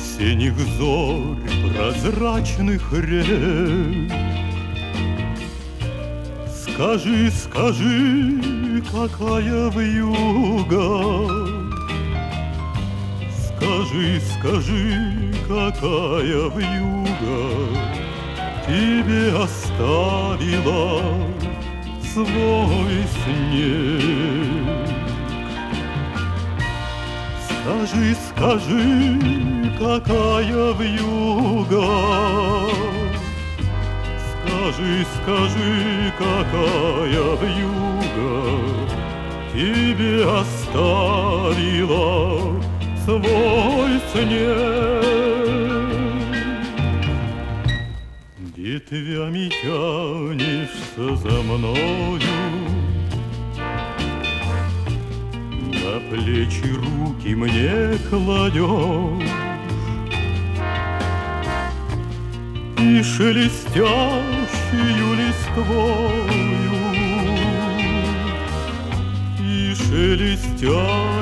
весенних зорь, прозрачных рек. Скажи, скажи, какая вьюга, скажи, скажи, какая вьюга тебе оставила свой снег. Скажи, скажи, какая вьюга, скажи, скажи, какая вьюга тебе оставила свой снег. Ветвями тянешься за мною, на плечи руки мне кладешь, и шелестящую листвою, и шелестящую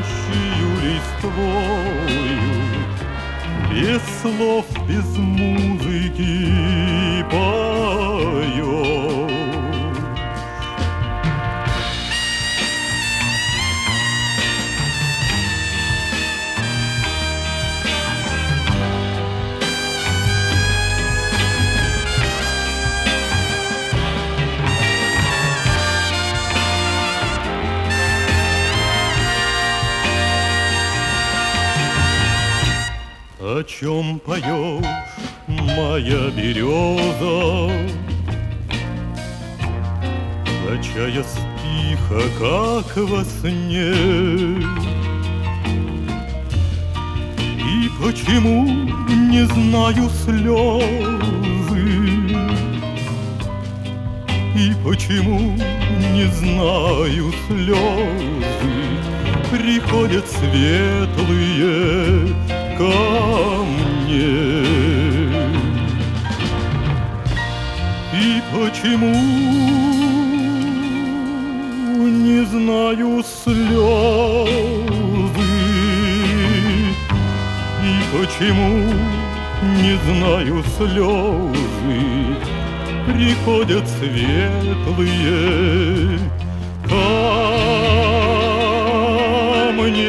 листвою, без слов, без музыки поешь. О чем поешь, моя береза, качаясь тихо, как во сне? И почему не знаю слезы, и почему не знаю слезы приходят светлые ко мне? И почему не знаю слезы, и почему не знаю слезы приходят светлые ко мне?